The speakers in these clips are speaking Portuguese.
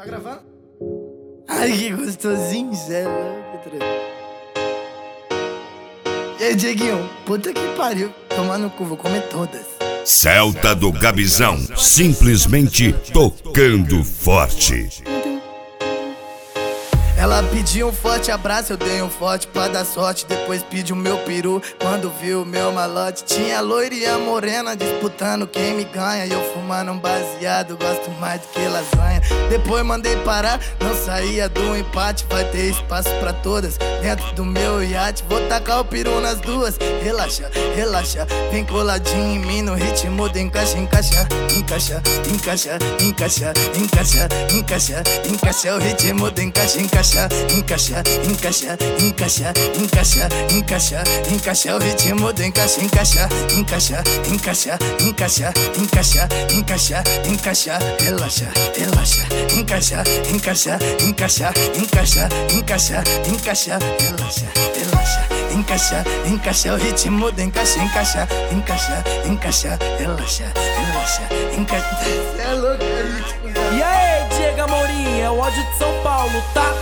Tá gravando? Ai, que gostosinho, Zé louco, trem. E aí, Dieguinho, puta que pariu. Tomar no cu, vou comer todas. Celta do Gabizão, simplesmente tocando forte. Ela pediu um forte abraço, eu dei um forte pra dar sorte. Depois pediu meu peru, quando viu o meu malote. Tinha a loira e a morena disputando quem me ganha. E eu fumando um baseado, gosto mais do que lasanha. Depois mandei parar, não saía do empate. Vai ter espaço pra todas dentro do meu iate. Vou tacar o peru nas duas, relaxa, relaxa. Vem coladinho em mim no ritmo de encaixa, encaixa. Encaixa, encaixa, encaixa, encaixa, encaixa, encaixa. O ritmo de encaixa, encaixa. Encaixa, encaixa, encaixa, encaixa, encaixa, encaixa. O ritmo do encaixa, encaixa, encaixa, encaixa, encaixa, encaixa, encaixa, encaixa. Relaxa, relaxa, encaixa, encaixa, encaixa, encaixa, encaixa, encaixa. Relaxa, relaxa, encaixa, encaixa. O ritmo do encaixa, encaixa, encaixa, encaixa. Relaxa, relaxa, encaixa. É louco, é ritmo. E aí, Diego Amorim, é o ódio de São Paulo, tá?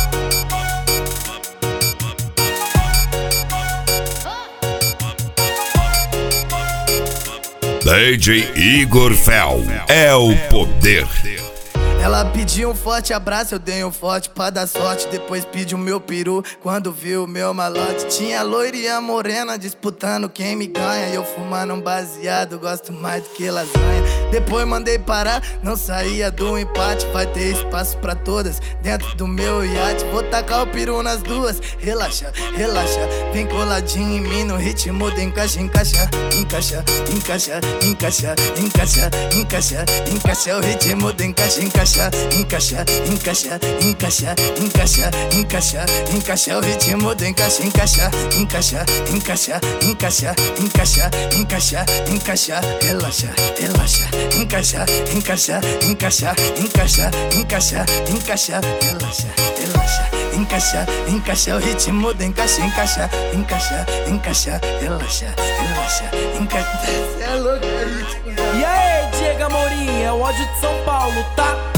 DJ Igor Fel é o poder. Ela pediu um forte abraço, eu dei um forte pra dar sorte. Depois pediu meu peru, quando viu o meu malote. Tinha a loira e a morena disputando quem me ganha. E eu fumando um baseado, gosto mais do que lasanha. Depois mandei parar, não saía do empate. Vai ter espaço pra todas dentro do meu iate. Vou tacar o peru nas duas, relaxa, relaxa. Vem coladinho em mim no ritmo de encaixa, encaixa. Encaixa, encaixa, encaixa, encaixa, encaixa, encaixa. O ritmo de encaixa, encaixa. Encaixa, encaixa, encaixa, encaixa, encaixa, encaixa. O ritmo do encaixa, encaixa, encaixa, encaixa, encaixa, encaixa, encaixa, encaixa. Relaxa, relaxa, encaixa, encaixa, encaixa, encaixa, encaixa, encaixa. Relaxa, relaxa, encaixa, encaixa. O ritmo do encaixa, encaixa, encaixa, encaixa. Relaxa, relaxa, encaixa. É louco, é ritmo. E aí, Diego Amorim, é o ódio de São Paulo, tá?